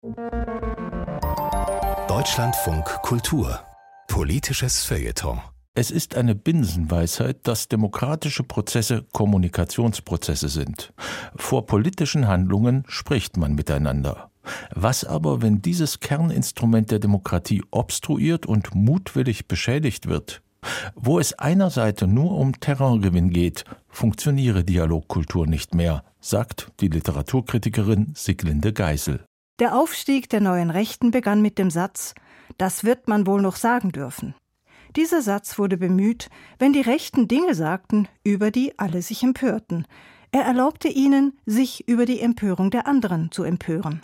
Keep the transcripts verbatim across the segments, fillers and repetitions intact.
Deutschlandfunk Kultur. Politisches Feuilleton. Es ist eine Binsenweisheit, dass demokratische Prozesse Kommunikationsprozesse sind. Vor politischen Handlungen spricht man miteinander. Was aber, wenn dieses Kerninstrument der Demokratie obstruiert und mutwillig beschädigt wird? Wo es einerseits nur um Terraingewinn geht, funktioniere Dialogkultur nicht mehr, sagt die Literaturkritikerin Siglinde Geisel. Der Aufstieg der neuen Rechten begann mit dem Satz: Das wird man wohl noch sagen dürfen. Dieser Satz wurde bemüht, wenn die Rechten Dinge sagten, über die alle sich empörten. Er erlaubte ihnen, sich über die Empörung der anderen zu empören.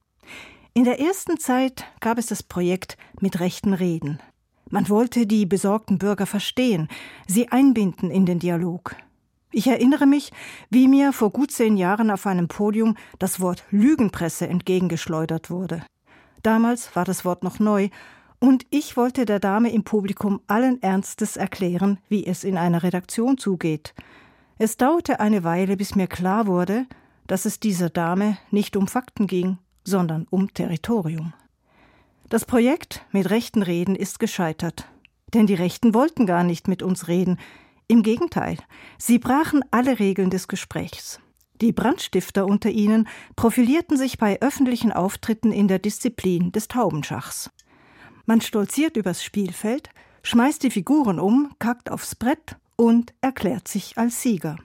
In der ersten Zeit gab es das Projekt mit rechten Reden. Man wollte die besorgten Bürger verstehen, sie einbinden in den Dialog. Ich erinnere mich, wie mir vor gut zehn Jahren auf einem Podium das Wort Lügenpresse entgegengeschleudert wurde. Damals war das Wort noch neu, und ich wollte der Dame im Publikum allen Ernstes erklären, wie es in einer Redaktion zugeht. Es dauerte eine Weile, bis mir klar wurde, dass es dieser Dame nicht um Fakten ging, sondern um Territorium. Das Projekt mit rechten Reden ist gescheitert. Denn die Rechten wollten gar nicht mit uns reden. Im Gegenteil, sie brachen alle Regeln des Gesprächs. Die Brandstifter unter ihnen profilierten sich bei öffentlichen Auftritten in der Disziplin des Taubenschachs. Man stolziert übers Spielfeld, schmeißt die Figuren um, kackt aufs Brett und erklärt sich als Sieger.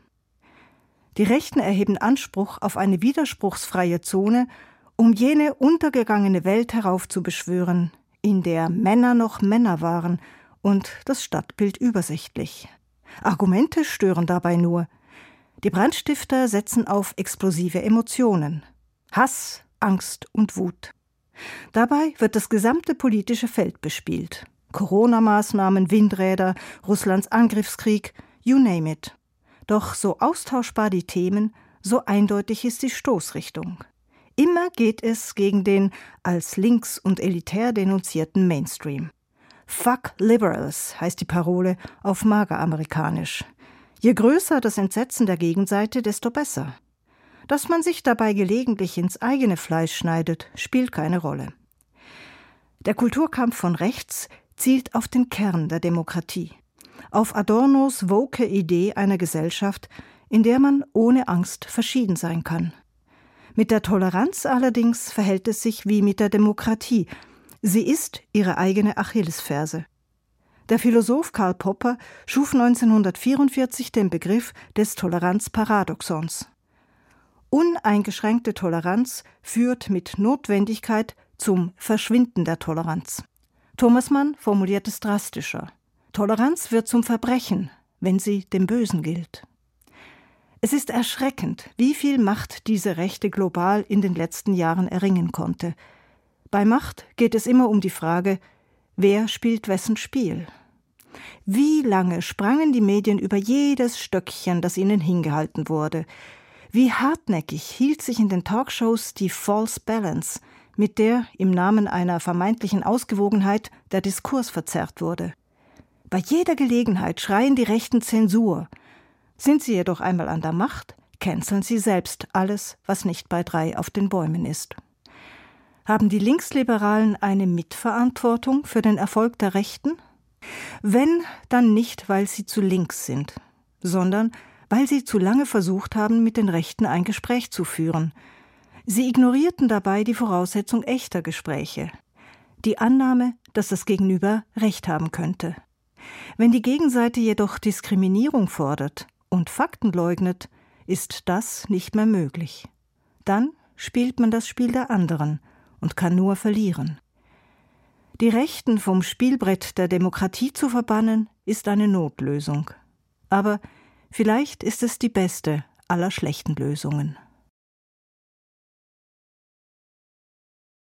Die Rechten erheben Anspruch auf eine widerspruchsfreie Zone, um jene untergegangene Welt heraufzubeschwören, in der Männer noch Männer waren und das Stadtbild übersichtlich. Argumente stören dabei nur. Die Brandstifter setzen auf explosive Emotionen: Hass, Angst und Wut. Dabei wird das gesamte politische Feld bespielt. Corona-Maßnahmen, Windräder, Russlands Angriffskrieg, you name it. Doch so austauschbar die Themen, so eindeutig ist die Stoßrichtung. Immer geht es gegen den als links und elitär denunzierten Mainstream. Fuck Liberals heißt die Parole auf Mageramerikanisch. Je größer das Entsetzen der Gegenseite, desto besser. Dass man sich dabei gelegentlich ins eigene Fleisch schneidet, spielt keine Rolle. Der Kulturkampf von rechts zielt auf den Kern der Demokratie, auf Adornos woke Idee einer Gesellschaft, in der man ohne Angst verschieden sein kann. Mit der Toleranz allerdings verhält es sich wie mit der Demokratie. Sie ist ihre eigene Achillesferse. Der Philosoph Karl Popper schuf neunzehnhundertvierundvierzig den Begriff des Toleranzparadoxons. Uneingeschränkte Toleranz führt mit Notwendigkeit zum Verschwinden der Toleranz. Thomas Mann formuliert es drastischer: Toleranz wird zum Verbrechen, wenn sie dem Bösen gilt. Es ist erschreckend, wie viel Macht diese Rechte global in den letzten Jahren erringen konnte. Bei Macht geht es immer um die Frage, wer spielt wessen Spiel? Wie lange sprangen die Medien über jedes Stöckchen, das ihnen hingehalten wurde? Wie hartnäckig hielt sich in den Talkshows die False Balance, mit der im Namen einer vermeintlichen Ausgewogenheit der Diskurs verzerrt wurde? Bei jeder Gelegenheit schreien die Rechten Zensur. Sind sie jedoch einmal an der Macht, canceln sie selbst alles, was nicht bei drei auf den Bäumen ist. Haben die Linksliberalen eine Mitverantwortung für den Erfolg der Rechten? Wenn, dann nicht, weil sie zu links sind, sondern weil sie zu lange versucht haben, mit den Rechten ein Gespräch zu führen. Sie ignorierten dabei die Voraussetzung echter Gespräche, die Annahme, dass das Gegenüber Recht haben könnte. Wenn die Gegenseite jedoch Diskriminierung fordert und Fakten leugnet, ist das nicht mehr möglich. Dann spielt man das Spiel der anderen und kann nur verlieren. Die Rechten vom Spielbrett der Demokratie zu verbannen, ist eine Notlösung. Aber vielleicht ist es die beste aller schlechten Lösungen.